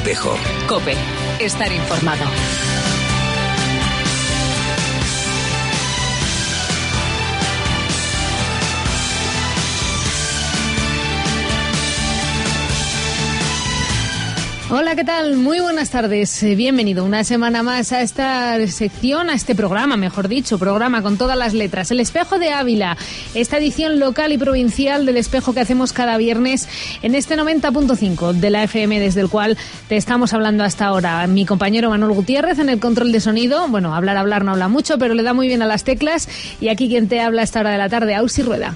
Espejo. COPE. Estar informado. Hola, ¿qué tal? Muy buenas tardes. Bienvenido una semana más a esta sección, a este programa, mejor dicho, programa con todas las letras. El Espejo de Ávila, esta edición local y provincial del Espejo que hacemos cada viernes en este 90.5 de la FM, desde el cual te estamos hablando hasta ahora. Mi compañero Manuel Gutiérrez en el control de sonido. Bueno, hablar no habla mucho, pero le da muy bien a las teclas. Y aquí quien te habla a esta hora de la tarde, Ausi Rueda.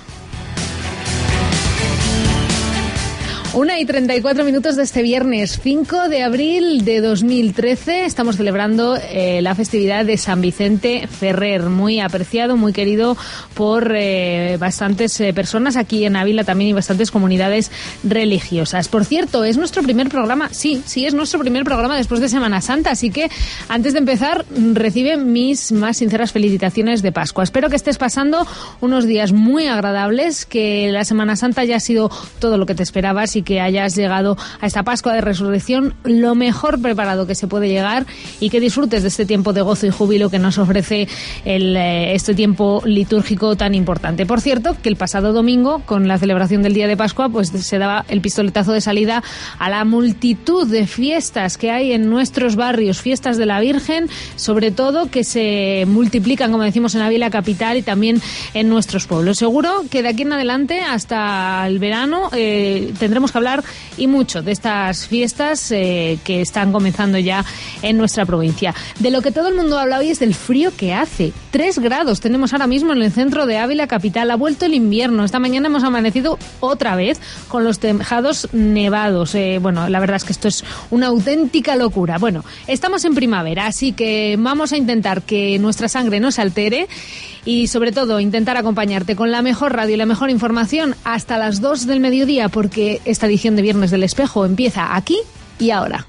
1:34 de este viernes 5 de abril de 2013. Estamos celebrando la festividad de San Vicente Ferrer, muy apreciado, muy querido por bastantes personas aquí en Ávila también y bastantes comunidades religiosas. Por cierto, es nuestro primer programa, sí, es nuestro primer programa después de Semana Santa, así que antes de empezar recibe mis más sinceras felicitaciones de Pascua. Espero que estés pasando unos días muy agradables, que la Semana Santa haya sido todo lo que te esperabas y que hayas llegado a esta Pascua de Resurrección lo mejor preparado que se puede llegar y que disfrutes de este tiempo de gozo y júbilo que nos ofrece este tiempo litúrgico tan importante. Por cierto, que el pasado domingo, con la celebración del día de Pascua, pues se daba el pistoletazo de salida a la multitud de fiestas que hay en nuestros barrios, fiestas de la Virgen, sobre todo que se multiplican, como decimos, en Ávila capital y también en nuestros pueblos. Seguro que de aquí en adelante hasta el verano tendremos que hablar y mucho de estas fiestas que están comenzando ya en nuestra provincia. De lo que todo el mundo habla hoy es del frío que hace. 3 grados tenemos ahora mismo en el centro de Ávila capital. Ha vuelto el invierno. Esta mañana hemos amanecido otra vez con los tejados nevados. Bueno, la verdad es que esto es una auténtica locura. Bueno, estamos en primavera, así que vamos a intentar que nuestra sangre no se altere y sobre todo intentar acompañarte con la mejor radio y la mejor información hasta las 2 del mediodía, porque esta edición de Viernes del Espejo empieza aquí y ahora.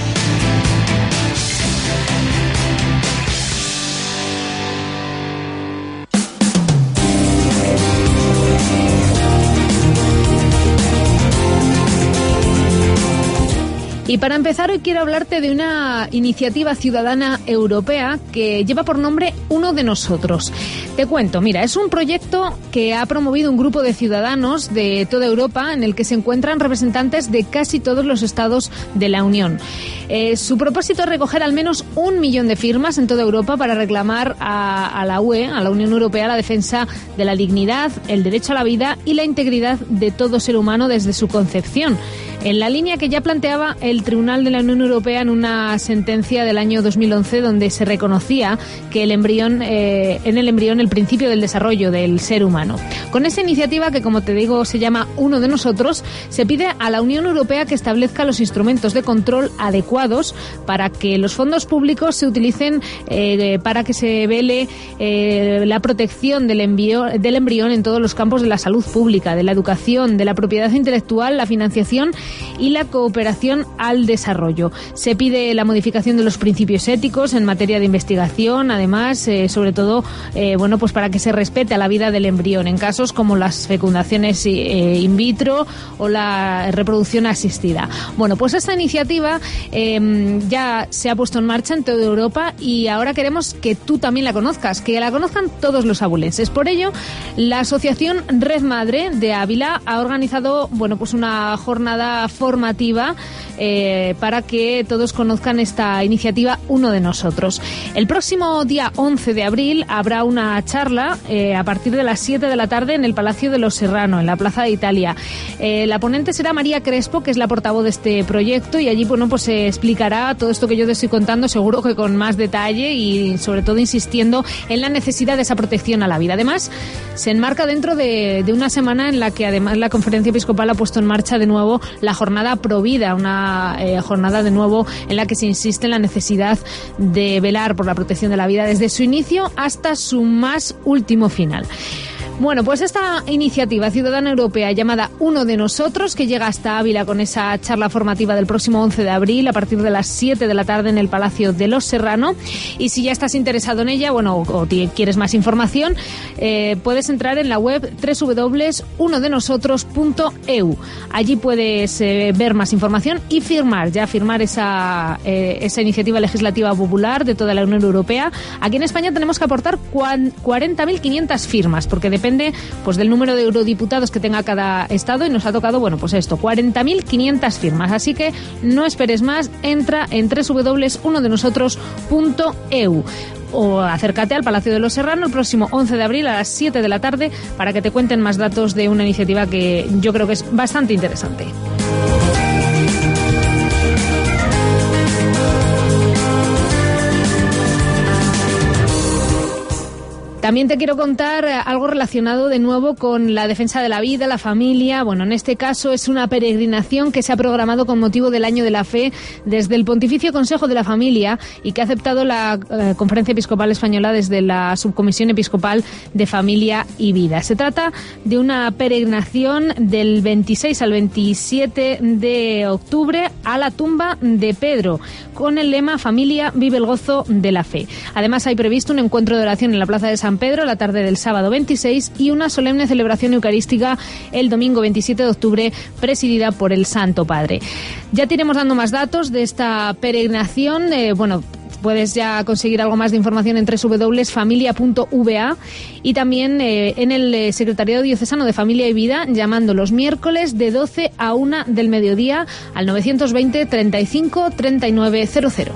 Y para empezar, hoy quiero hablarte de una iniciativa ciudadana europea que lleva por nombre Uno de Nosotros. Te cuento, mira, es un proyecto que ha promovido un grupo de ciudadanos de toda Europa en el que se encuentran representantes de casi todos los estados de la Unión. Su propósito es recoger al menos 1 millón de firmas en toda Europa para reclamar a la UE, a la Unión Europea, la defensa de la dignidad, el derecho a la vida y la integridad de todo ser humano desde su concepción, en la línea que ya planteaba el Tribunal de la Unión Europea en una sentencia del año 2011, donde se reconocía que en el embrión el principio del desarrollo del ser humano. Con esa iniciativa, que como te digo se llama Uno de Nosotros, se pide a la Unión Europea que establezca los instrumentos de control adecuados para que los fondos públicos se utilicen para que se vele la protección del embrión en todos los campos de la salud pública, de la educación, de la propiedad intelectual, la financiación y la cooperación al desarrollo. Se pide la modificación de los principios éticos en materia de investigación, además, sobre todo, pues para que se respete a la vida del embrión en casos como las fecundaciones in vitro o la reproducción asistida. Bueno, pues esta iniciativa ya se ha puesto en marcha en toda Europa y ahora queremos que tú también la conozcas, que la conozcan todos los abulenses. Por ello, la asociación Red Madre de Ávila ha organizado, pues una jornada formativa para que todos conozcan esta iniciativa Uno de Nosotros. El próximo día 11 de abril habrá una charla a partir de las 7 de la tarde en el Palacio de los Serrano, en la Plaza de Italia. La ponente será María Crespo, que es la portavoz de este proyecto, y allí pues se explicará todo esto que yo te estoy contando, seguro que con más detalle y sobre todo insistiendo en la necesidad de esa protección a la vida. Además, se enmarca dentro de una semana en la que además la Conferencia Episcopal ha puesto en marcha de nuevo la jornada Provida, una jornada de nuevo en la que se insiste en la necesidad de velar por la protección de la vida desde su inicio hasta su más último final. Bueno, pues esta iniciativa ciudadana europea llamada Uno de Nosotros, que llega hasta Ávila con esa charla formativa del próximo 11 de abril a partir de las 7 de la tarde en el Palacio de los Serrano. Y si ya estás interesado en ella, bueno, o quieres más información, puedes entrar en la web www.unodenosotros.eu. Allí puedes ver más información y firmar esa iniciativa legislativa popular de toda la Unión Europea. Aquí en España tenemos que aportar 40.500 firmas, porque depende pues del número de eurodiputados que tenga cada estado, y nos ha tocado, bueno, pues esto, 40.500 firmas. Así que no esperes más, entra en www.unodenosotros.eu o acércate al Palacio de los Serrano el próximo 11 de abril a las 7 de la tarde para que te cuenten más datos de una iniciativa que yo creo que es bastante interesante. También te quiero contar algo relacionado de nuevo con la defensa de la vida, la familia. Bueno, en este caso es una peregrinación que se ha programado con motivo del Año de la Fe desde el Pontificio Consejo de la Familia y que ha aceptado la Conferencia Episcopal Española desde la Subcomisión Episcopal de Familia y Vida. Se trata de una peregrinación del 26 al 27 de octubre a la tumba de Pedro, con el lema Familia, vive el gozo de la fe. Además, hay previsto un encuentro de oración en la Plaza de San Pedro la tarde del sábado 26 y una solemne celebración eucarística el domingo 27 de octubre presidida por el Santo Padre. Ya te iremos dando más datos de esta peregrinación. Puedes ya conseguir algo más de información en www.familia.va y también en el Secretariado Diocesano de Familia y Vida, llamando los miércoles de 12 a 1 del mediodía al 920 35 39 00.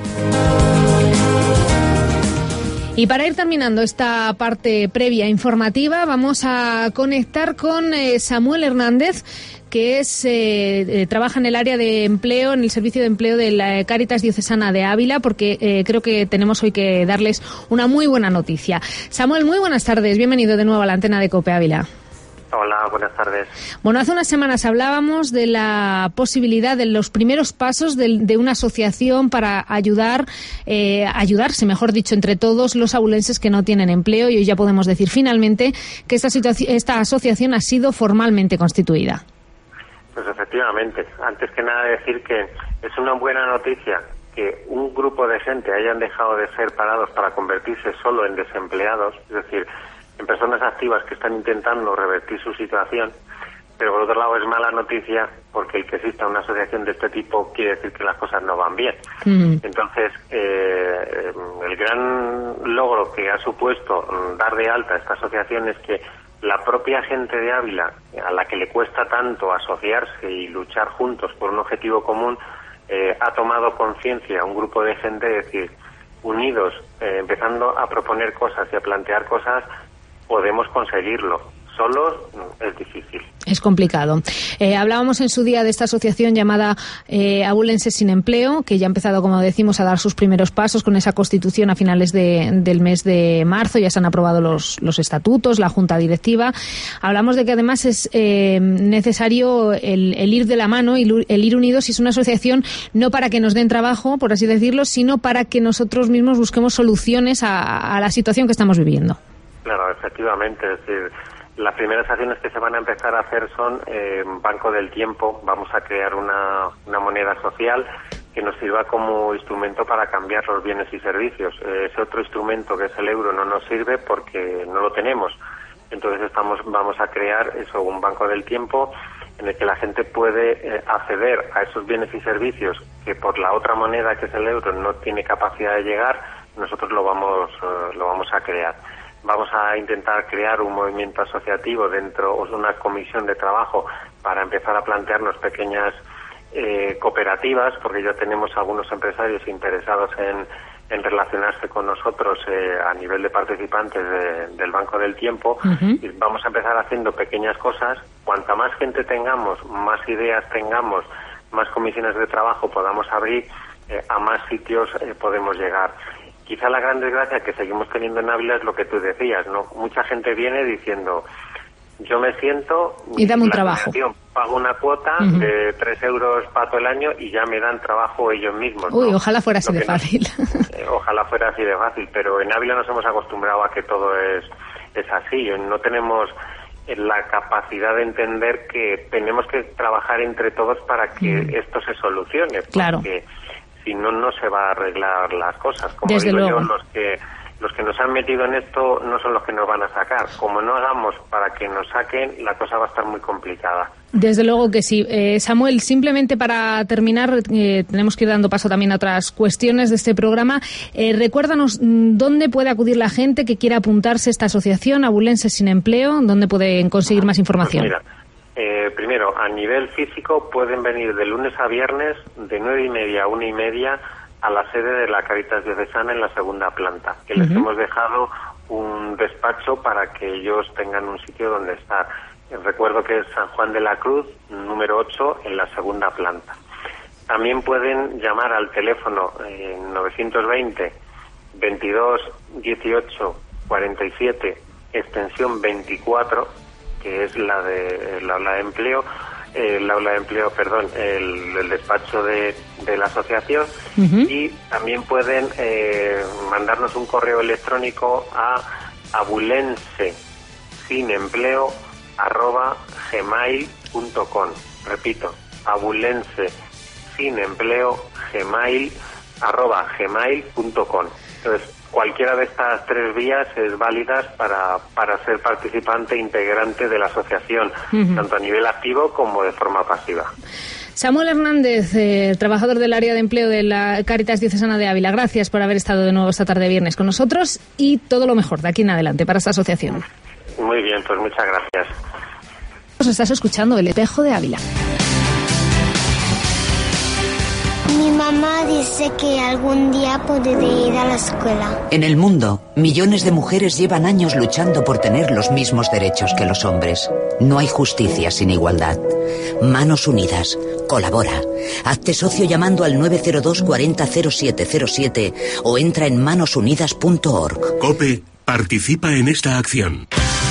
Y para ir terminando esta parte previa informativa, vamos a conectar con Samuel Hernández, que trabaja en el área de empleo, en el servicio de empleo de la Cáritas Diocesana de Ávila, porque creo que tenemos hoy que darles una muy buena noticia. Samuel, muy buenas tardes, bienvenido de nuevo a la antena de COPE Ávila. Hola, buenas tardes. Bueno, hace unas semanas hablábamos de la posibilidad de los primeros pasos de una asociación para ayudarse, mejor dicho, entre todos los abulenses que no tienen empleo, y hoy ya podemos decir finalmente que esta asociación ha sido formalmente constituida. Pues efectivamente, antes que nada decir que es una buena noticia que un grupo de gente hayan dejado de ser parados para convertirse solo en desempleados, es decir, en personas activas que están intentando revertir su situación, pero por otro lado es mala noticia porque el que exista una asociación de este tipo quiere decir que las cosas no van bien. Entonces, el gran logro que ha supuesto dar de alta esta asociación es que la propia gente de Ávila, a la que le cuesta tanto asociarse y luchar juntos por un objetivo común, ha tomado conciencia, un grupo de gente, es decir, unidos, empezando a proponer cosas y a plantear cosas, podemos conseguirlo. Solos es difícil. Es complicado. Hablábamos en su día de esta asociación llamada Abulenses sin Empleo, que ya ha empezado, como decimos, a dar sus primeros pasos con esa constitución a finales del mes de marzo. Ya se han aprobado los estatutos, la junta directiva. Hablamos de que además es necesario el ir de la mano y el ir unidos, y es una asociación no para que nos den trabajo, por así decirlo, sino para que nosotros mismos busquemos soluciones a la situación que estamos viviendo. Claro, efectivamente. Es decir, las primeras acciones que se van a empezar a hacer son Banco del Tiempo. Vamos a crear una moneda social que nos sirva como instrumento para cambiar los bienes y servicios. Ese otro instrumento, que es el euro, no nos sirve porque no lo tenemos. Entonces vamos a crear un Banco del Tiempo en el que la gente puede acceder a esos bienes y servicios que por la otra moneda, que es el euro, no tiene capacidad de llegar. Nosotros lo vamos a crear. Vamos a intentar crear un movimiento asociativo dentro de una comisión de trabajo para empezar a plantearnos pequeñas cooperativas, porque ya tenemos algunos empresarios interesados en relacionarse con nosotros a nivel de participantes del Banco del Tiempo. Y vamos a empezar haciendo pequeñas cosas. Cuanta más gente tengamos, más ideas tengamos, más comisiones de trabajo podamos abrir, a más sitios podemos llegar. Quizá la gran desgracia que seguimos teniendo en Ávila es lo que tú decías, ¿no? Mucha gente viene diciendo, yo me siento y dame un trabajo, pago una cuota de 3 euros para todo el año y ya me dan trabajo ellos mismos, ¿no? Uy, ojalá fuera así de fácil. Ojalá fuera así de fácil, pero en Ávila nos hemos acostumbrado a que todo es es así. No tenemos la capacidad de entender que tenemos que trabajar entre todos para que esto se solucione. Claro. Porque si no, no se va a arreglar las cosas. Como Desde digo luego. yo, los que nos han metido en esto no son los que nos van a sacar. Como no hagamos para que nos saquen, la cosa va a estar muy complicada. Desde luego que sí. Samuel, simplemente para terminar, tenemos que ir dando paso también a otras cuestiones de este programa. Recuérdanos dónde puede acudir la gente que quiera apuntarse a esta asociación, Abulenses sin Empleo, dónde pueden conseguir más información. Pues mira, primero, a nivel físico pueden venir de lunes a viernes de 9:30 a 1:30 a la sede de la Cáritas Diocesana en la segunda planta, que les hemos dejado un despacho para que ellos tengan un sitio donde estar. Recuerdo que es San Juan de la Cruz, número 8, en la segunda planta. También pueden llamar al teléfono 920 22 18 47, extensión 24, que es el aula de empleo, el despacho de la asociación, y también pueden mandarnos un correo electrónico a abulensesinempleo@gmail.com. Repito, abulensesinempleo@gmail.com. Entonces, cualquiera de estas tres vías es válida para ser participante integrante de la asociación, tanto a nivel activo como de forma pasiva. Samuel Hernández, trabajador del área de empleo de la Cáritas Diocesana de Ávila, gracias por haber estado de nuevo esta tarde viernes con nosotros y todo lo mejor de aquí en adelante para esta asociación. Muy bien, pues muchas gracias. Estás escuchando El Espejo de Ávila. Mi mamá dice que algún día podré ir a la escuela. En el mundo, millones de mujeres llevan años luchando por tener los mismos derechos que los hombres. No hay justicia sin igualdad. Manos Unidas. Colabora. Hazte socio llamando al 902 40 0707 o entra en manosunidas.org. COPE participa en esta acción.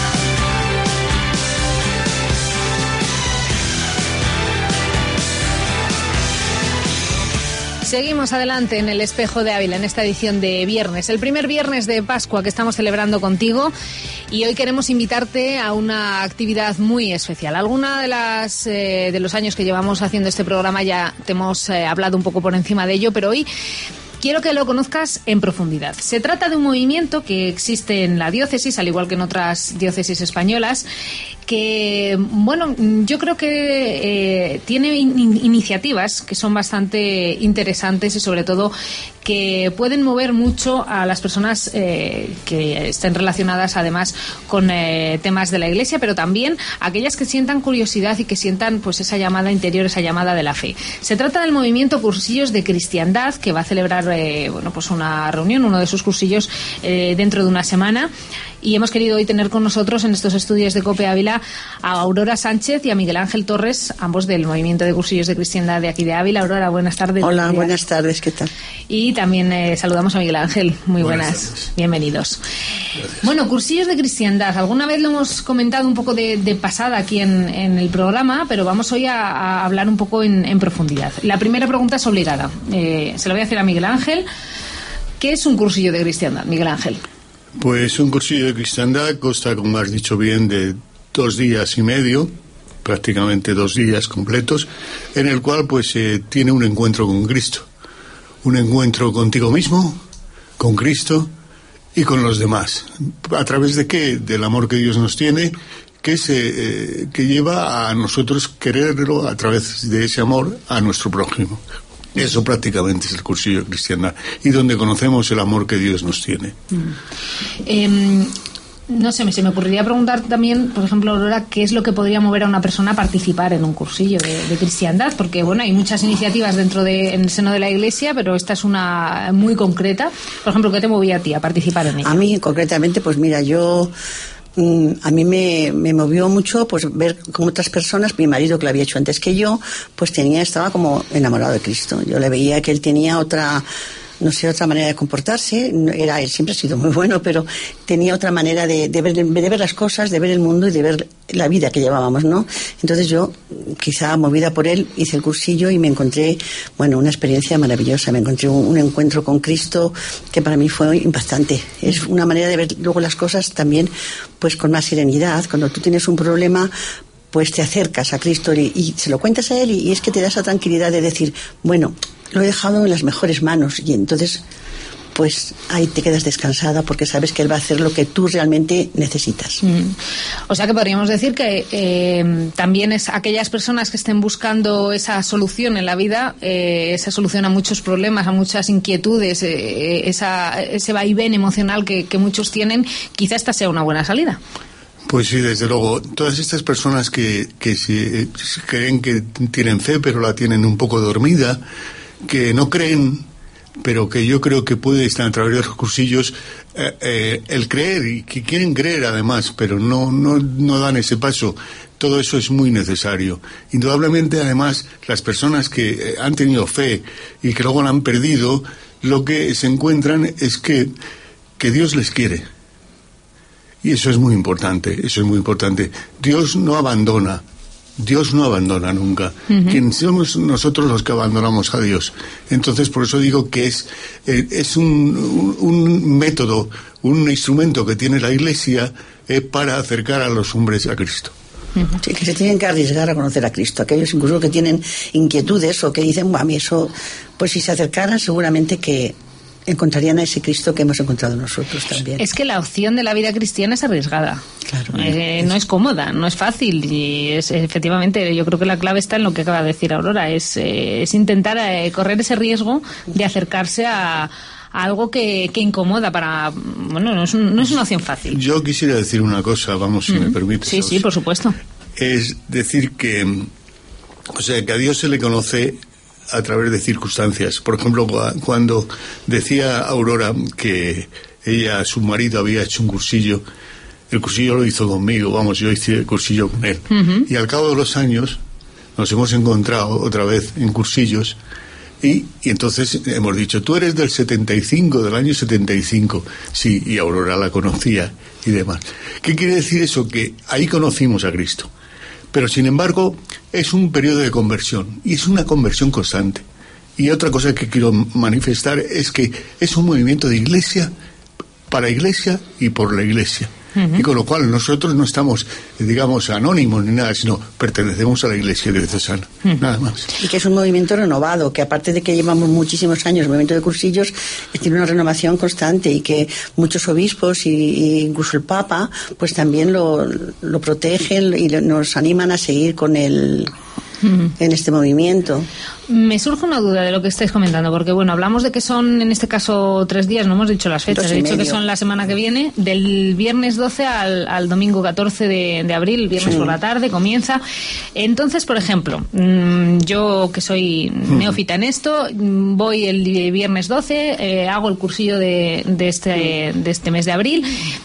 Seguimos adelante en El Espejo de Ávila, en esta edición de viernes, el primer viernes de Pascua que estamos celebrando contigo, y hoy queremos invitarte a una actividad muy especial. Alguna de los años que llevamos haciendo este programa ya te hemos hablado un poco por encima de ello, pero hoy quiero que lo conozcas en profundidad. Se trata de un movimiento que existe en la diócesis, al igual que en otras diócesis españolas, que, bueno, yo creo que tiene iniciativas que son bastante interesantes y sobre todo que pueden mover mucho a las personas que estén relacionadas además con temas de la Iglesia, pero también aquellas que sientan curiosidad y que sientan pues esa llamada interior, esa llamada de la fe. Se trata del movimiento Cursillos de Cristiandad, que va a celebrar pues una reunión, uno de sus cursillos dentro de una semana. Y hemos querido hoy tener con nosotros en estos estudios de COPE Ávila a Aurora Sánchez y a Miguel Ángel Torres, ambos del movimiento de Cursillos de Cristiandad de aquí de Ávila. Aurora, buenas tardes. Hola, buenas tardes, ¿qué tal? Y también saludamos a Miguel Ángel. Muy buenas. Bienvenidos. Gracias. Bueno, Cursillos de Cristiandad. Alguna vez lo hemos comentado un poco de pasada aquí en el programa, pero vamos hoy a hablar un poco en profundidad. La primera pregunta es obligada. Se la voy a hacer a Miguel Ángel. ¿Qué es un cursillo de cristiandad, Miguel Ángel? Pues un cursillo de cristiandad consta, como has dicho bien, de 2 días y medio, prácticamente 2 días completos, en el cual pues tiene un encuentro con Cristo, un encuentro contigo mismo, con Cristo y con los demás. ¿A través de qué? Del amor que Dios nos tiene, que lleva a nosotros quererlo a través de ese amor a nuestro prójimo. Eso prácticamente es el cursillo de cristiandad, y donde conocemos el amor que Dios nos tiene. No sé, se me ocurriría preguntar también, por ejemplo, Aurora, ¿qué es lo que podría mover a una persona a participar en un cursillo de cristiandad? Porque, bueno, hay muchas iniciativas en el seno de la Iglesia, pero esta es una muy concreta. Por ejemplo, ¿qué te movía a ti a participar en ella? A mí, concretamente, pues mira, a mí me movió mucho pues ver cómo otras personas, mi marido que lo había hecho antes que yo, pues estaba como enamorado de Cristo. Yo le veía que él tenía no sé, otra manera de comportarse. Él siempre ha sido muy bueno, pero tenía otra manera de ver las cosas, de ver el mundo y de ver la vida que llevábamos, ¿no? Entonces yo, quizá movida por él, hice el cursillo y me encontré, bueno, una experiencia maravillosa. Me encontré un encuentro con Cristo que para mí fue impactante. Es una manera de ver luego las cosas también, pues con más serenidad. Cuando tú tienes un problema, pues te acercas a Cristo y se lo cuentas a Él y es que te da esa tranquilidad de decir, bueno, lo he dejado en las mejores manos, y entonces pues ahí te quedas descansada porque sabes que Él va a hacer lo que tú realmente necesitas. O sea que podríamos decir que también es aquellas personas que estén buscando esa solución en la vida, esa solución a muchos problemas, a muchas inquietudes, ese vaivén emocional que muchos tienen, quizá esta sea una buena salida. Pues sí, desde luego. Todas estas personas que creen que tienen fe, pero la tienen un poco dormida, que no creen, pero que yo creo que puede estar a través de los cursillos, el creer, y que quieren creer además, pero no dan ese paso. Todo eso es muy necesario. Indudablemente, además, las personas que han tenido fe y que luego la han perdido, lo que se encuentran es que Dios les quiere. Y eso es muy importante, Dios no abandona nunca. Quien somos nosotros los que abandonamos a Dios. Entonces, por eso digo que es un método, un instrumento que tiene la Iglesia para acercar a los hombres a Cristo. Sí, que se tienen que arriesgar a conocer a Cristo. Aquellos incluso que tienen inquietudes o que dicen, a mí eso, pues si se acercaran seguramente que encontrarían a ese Cristo que hemos encontrado nosotros también. Es que la opción de la vida cristiana es arriesgada. Claro. No es cómoda, no es fácil, y efectivamente yo creo que la clave está en lo que acaba de decir Aurora, es intentar correr ese riesgo de acercarse a algo que incomoda no es una opción fácil. Yo quisiera decir una cosa, si me permites. Sí, por supuesto. Es decir que a Dios se le conoce a través de circunstancias. Por ejemplo, cuando decía Aurora que su marido había hecho un cursillo, el cursillo lo hizo conmigo, yo hice el cursillo con él. Y al cabo de los años nos hemos encontrado otra vez en cursillos y entonces hemos dicho, tú eres del 75, del año 75. Sí, y Aurora la conocía y demás. ¿Qué quiere decir eso? Que ahí conocimos a Cristo. Pero, sin embargo, es un periodo de conversión, y es una conversión constante. Y otra cosa que quiero manifestar es que es un movimiento de iglesia, para iglesia y por la iglesia. Y con lo cual nosotros no estamos, digamos, anónimos ni nada, sino pertenecemos a la Iglesia diocesana, nada más. Y que es un movimiento renovado, que aparte de que llevamos muchísimos años, el movimiento de cursillos tiene una renovación constante, y que muchos obispos y incluso el Papa pues también lo protegen y nos animan a seguir con él en este movimiento. Me surge una duda de lo que estáis comentando, porque hablamos de que son en este caso 3 días, no hemos dicho las fechas, he dicho que son la semana que viene, del viernes 12 al domingo 14 de abril, el viernes por la tarde comienza. Entonces, por ejemplo, yo que soy neófita en esto, voy el viernes 12, hago el cursillo de este mes de abril.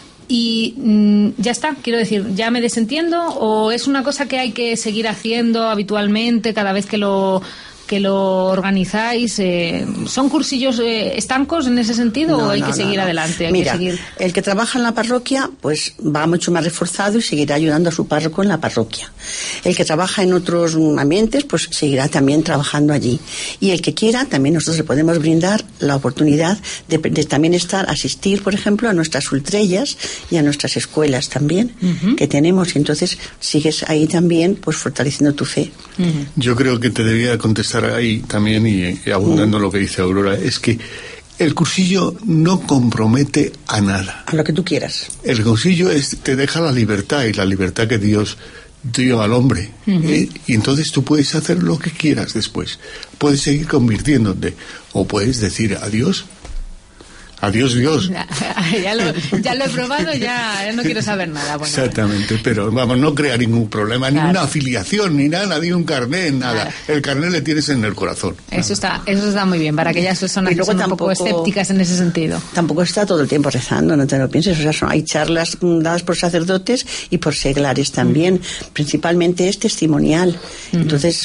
Y ya está, quiero decir, ¿ya me desentiendo o es una cosa que hay que seguir haciendo habitualmente cada vez que lo organizáis? ¿Son cursillos estancos en ese sentido o hay que seguir adelante? Mira, el que trabaja en la parroquia pues va mucho más reforzado y seguirá ayudando a su párroco en la parroquia. El que trabaja en otros ambientes pues seguirá también trabajando allí. Y el que quiera, también nosotros le podemos brindar la oportunidad de también asistir, por ejemplo, a nuestras ultrellas y a nuestras escuelas también que tenemos. Y entonces sigues ahí también pues fortaleciendo tu fe. Yo creo que te debía contestar ahí también, y abundando lo que dice Aurora, es que el cursillo no compromete a nada. A lo que tú quieras. El cursillo te deja la libertad, y la libertad que Dios dio al hombre. Y entonces tú puedes hacer lo que quieras después. Puedes seguir convirtiéndote, o puedes decir adiós. Adiós, Dios. Ya lo he probado, ya no quiero saber nada. Exactamente, pero no crea ningún problema, ni una afiliación, ni nada, ni un carnet, nada. Claro. El carnet le tienes en el corazón. Eso está muy bien, para aquellas personas que son un poco escépticas en ese sentido. Tampoco está todo el tiempo rezando, no te lo pienses. Hay charlas dadas por sacerdotes y por seglares también. Principalmente es testimonial. Entonces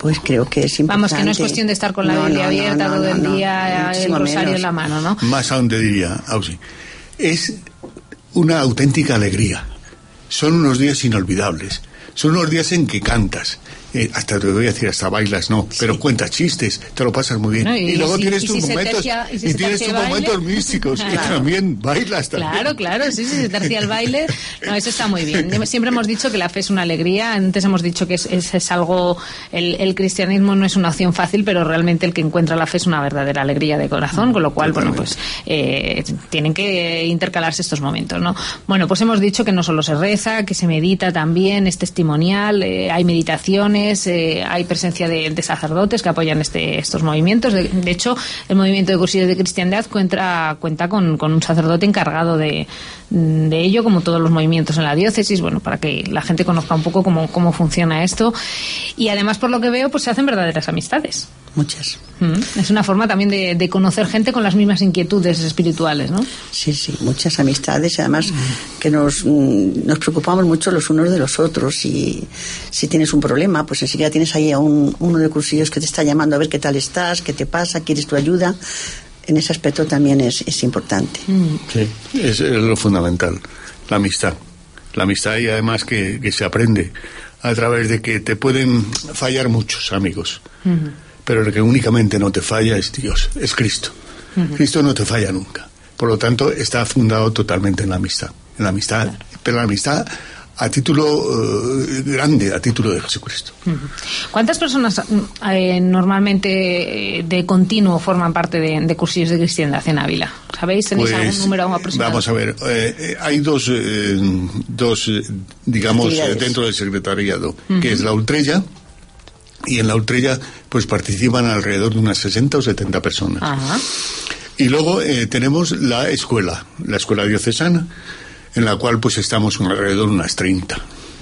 pues creo que es importante. Vamos, que no es cuestión de estar con la Biblia abierta todo el día, el rosario en la mano, ¿no? Más aún te diría, Ausi, es una auténtica alegría. Son unos días inolvidables. Son unos días en que cantas. Hasta te voy a decir, hasta bailas, no, pero cuentas chistes, te lo pasas muy bien. No, y luego tienes tus momentos, tienes tus momentos místicos, claro. Y también bailas también. Claro, sí, se tercia el baile. No, eso está muy bien. Siempre hemos dicho que la fe es una alegría. Antes hemos dicho que es algo, el cristianismo no es una opción fácil, pero realmente el que encuentra la fe es una verdadera alegría de corazón, con lo cual, totalmente. Bueno, pues tienen que intercalarse estos momentos, ¿no? Bueno, pues hemos dicho que no solo se reza, que se medita también, es testimonial, hay meditaciones, hay presencia de sacerdotes que apoyan estos movimientos. De hecho, el movimiento de cursillos de cristiandad cuenta con un sacerdote encargado de ello, como todos los movimientos en la diócesis, bueno, para que la gente conozca un poco cómo funciona esto. Y además, por lo que veo, pues se hacen verdaderas amistades. Muchas. Es una forma también de conocer gente con las mismas inquietudes espirituales, ¿no? Sí, muchas amistades. Además, que nos preocupamos mucho los unos de los otros. Y si tienes un problema, pues enseguida tienes ahí a uno de cursillos que te está llamando a ver qué tal estás, qué te pasa, quieres tu ayuda. En ese aspecto también es importante. Sí, es lo fundamental, la amistad. La amistad, y además que se aprende a través de que te pueden fallar muchos amigos. Pero el que únicamente no te falla es Dios, es Cristo. Cristo no te falla nunca. Por lo tanto, está fundado totalmente en la amistad. Claro. Pero la amistad a título grande, a título de Jesucristo. ¿Cuántas personas normalmente de continuo forman parte de cursillos de cristiandad en Ávila? ¿Sabéis? ¿Tenéis algún número aproximado? Vamos a ver, hay dos digamos, dentro del secretariado, que es la Ultrella, y en la Ultrella pues participan alrededor de unas 60 o 70 personas. Ajá. Y luego tenemos la escuela diocesana, en la cual pues estamos alrededor de unas 30,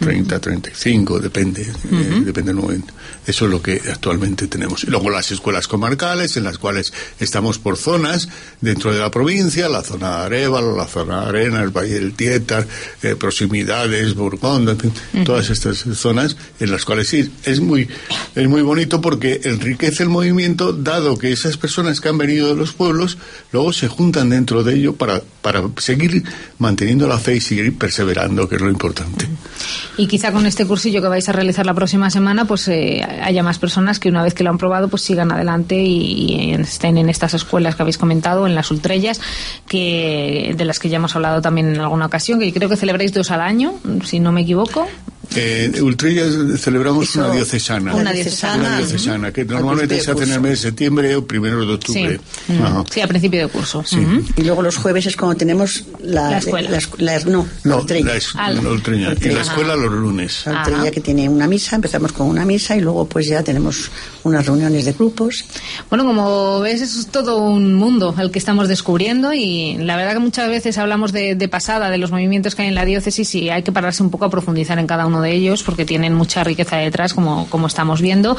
35, depende del momento. Eso es lo que actualmente tenemos. Y luego las escuelas comarcales, en las cuales estamos por zonas dentro de la provincia, la zona de Arévalo, la zona de Arenas, el Valle del Tietar, proximidades, Burgondo, en fin, todas estas zonas en las cuales sí, es muy bonito porque enriquece el movimiento, dado que esas personas que han venido de los pueblos luego se juntan dentro de ello para seguir manteniendo la fe y seguir perseverando, que es lo importante. Y quizá con este cursillo que vais a realizar la próxima semana, pues haya más personas que una vez que lo han probado, pues sigan adelante y estén en estas escuelas que habéis comentado, en las Ultrellas, de las que ya hemos hablado también en alguna ocasión, que creo que celebráis 2 al año, si no me equivoco. Ultrellas celebramos una diocesana. Una diocesana, que normalmente se hace en el mes de septiembre o 1 de octubre. Sí, a principio de curso. Sí. Y luego los jueves es cuando tenemos la escuela. La Ultrella. La Ultrella. Y la escuela los lunes. La Ultrella, que tiene una misa, empezamos con una misa y luego pues ya tenemos unas reuniones de grupos. Bueno, como ves, es todo un mundo el que estamos descubriendo, y la verdad que muchas veces hablamos de pasada, de los movimientos que hay en la diócesis, y hay que pararse un poco a profundizar en cada uno de ellos porque tienen mucha riqueza detrás, como estamos viendo.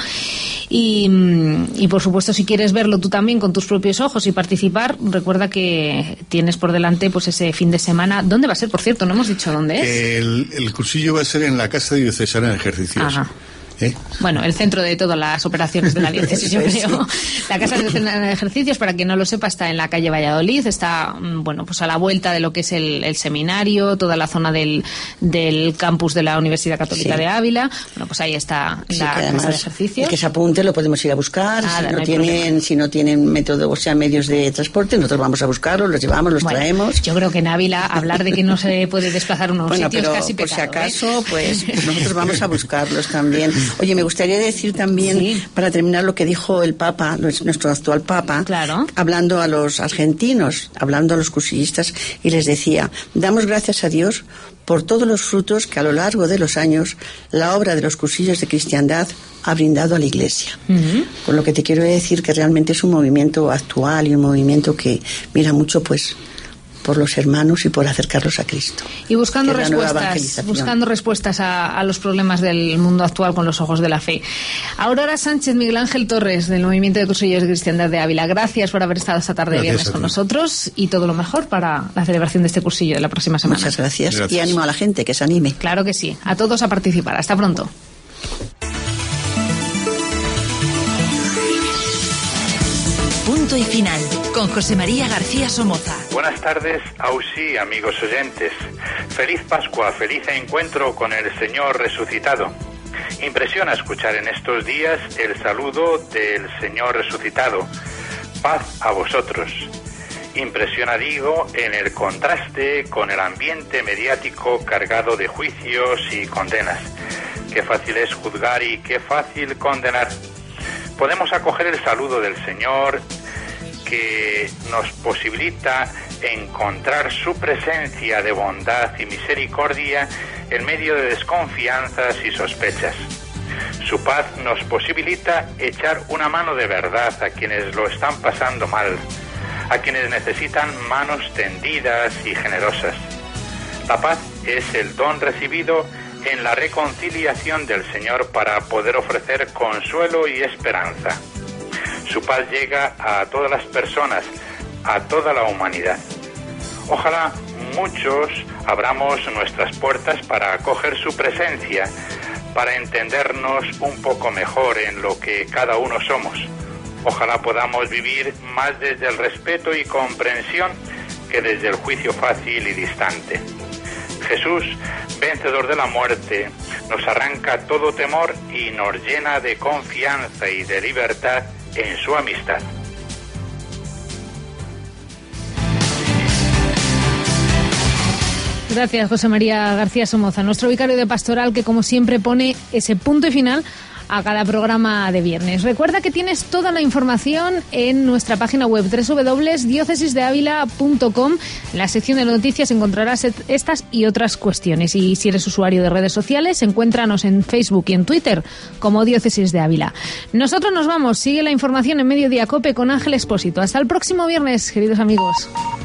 Y por supuesto, si quieres verlo tú también con tus propios ojos y participar, recuerda que tienes por delante pues ese fin de semana. ¿Dónde va a ser, por cierto? No hemos dicho dónde es. El cursillo va a ser en la Casa Diocesana de Ejercicios. Ajá. Bueno, el centro de todas las operaciones de la diócesis, yo creo. La Casa de Ejercicios, para quien no lo sepa, está en la calle Valladolid, está, bueno, pues a la vuelta de lo que es el seminario, toda la zona del campus de la Universidad Católica de Ávila. Bueno, pues ahí está la Casa de Ejercicios. El que se apunte lo podemos ir a buscar. Si no tienen método, o sea, medios de transporte, nosotros vamos a buscarlos, los llevamos, los traemos. Yo creo que en Ávila hablar de que no se puede desplazar unos sitios pero casi pecado, por si acaso, pues nosotros vamos a buscarlos también. Oye, me gustaría decir también, para terminar, lo que dijo el Papa, nuestro actual Papa, hablando a los argentinos, hablando a los cursillistas, y les decía: damos gracias a Dios por todos los frutos que a lo largo de los años la obra de los cursillos de cristiandad ha brindado a la Iglesia. Con lo que te quiero decir que realmente es un movimiento actual y un movimiento que mira mucho pues por los hermanos y por acercarlos a Cristo. Y buscando respuestas a los problemas del mundo actual con los ojos de la fe. Aurora Sánchez, Miguel Ángel Torres, del Movimiento de Cursillos de Cristiandad de Ávila, gracias por haber estado esta tarde de viernes con nosotros, y todo lo mejor para la celebración de este cursillo de la próxima semana. Muchas gracias. Y ánimo a la gente, que se anime. Claro que sí. A todos a participar. Hasta pronto. Punto y Final, con José María García Somoza. Buenas tardes, Ausi, amigos oyentes. Feliz Pascua, feliz encuentro con el Señor resucitado. Impresiona escuchar en estos días el saludo del Señor resucitado. Paz a vosotros. Impresiona, digo, en el contraste con el ambiente mediático cargado de juicios y condenas. Qué fácil es juzgar y qué fácil condenar. Podemos acoger el saludo del Señor que nos posibilita encontrar su presencia de bondad y misericordia en medio de desconfianzas y sospechas. Su paz nos posibilita echar una mano de verdad a quienes lo están pasando mal, a quienes necesitan manos tendidas y generosas. La paz es el don recibido en la reconciliación del Señor para poder ofrecer consuelo y esperanza. Su paz llega a todas las personas, a toda la humanidad. Ojalá muchos abramos nuestras puertas para acoger su presencia, para entendernos un poco mejor en lo que cada uno somos. Ojalá podamos vivir más desde el respeto y comprensión que desde el juicio fácil y distante. Jesús, vencedor de la muerte, nos arranca todo temor y nos llena de confianza y de libertad en su amistad. Gracias, José María García Somoza, nuestro vicario de pastoral, que como siempre pone ese punto y final a cada programa de viernes. Recuerda que tienes toda la información en nuestra página web www.diocesisdeavila.com. En la sección de noticias encontrarás estas y otras cuestiones. Y si eres usuario de redes sociales, encuéntranos en Facebook y en Twitter como Diócesis de Ávila. Nosotros nos vamos. Sigue la información en Mediodía COPE con Ángel Expósito. Hasta el próximo viernes, queridos amigos.